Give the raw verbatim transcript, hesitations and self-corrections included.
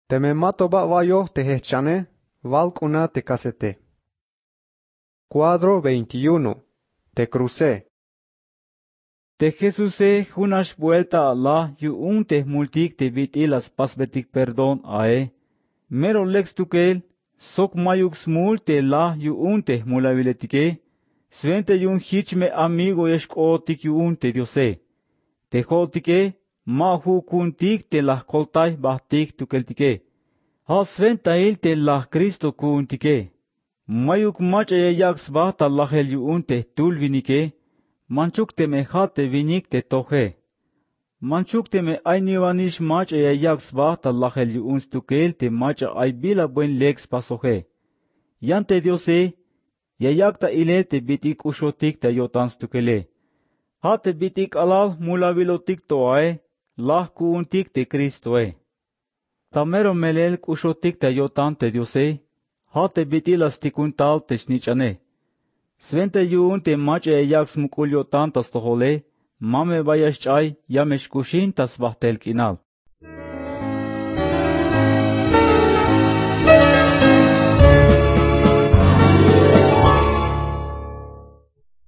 Te me mato ba vayo te hechane, valcuna te casete. Cuadro veintiuno. Te crucé. Te Jesuse junash vuelta Allah yu un te multik te vitilas pasbetik perdón ae. Mero lex tukel, sok mayux mul te la yu un te mulaviletike. Svente yun hichme amigo yeshkotik yu un te diose. Te holtike, ma hu kuntik te la koltai bahtik tukeltike. Ha sventa il te la Cristo kuntike. Mayuk macha yayax bahta la hel yu un te tulvinike. Manchuk te me jate vinik te toje. Manchuk te me ainiwanish macha yayax bahta la hel yu un stukel te macha ay bila buen lex pasoje. Yante diose, yayakta ilel te bitik ushotik te yotan stukele. Hate bitik alal mulavilotik toae, lah kuuntik te Kristoe. Tamero melel ushotik te yotan te diose, hate bitilas tikuntal te shnichane. Svente yuun te macha yayax mukulyotan tas tohole, mame vayash chay yamesh kushin tas bahtel kinal.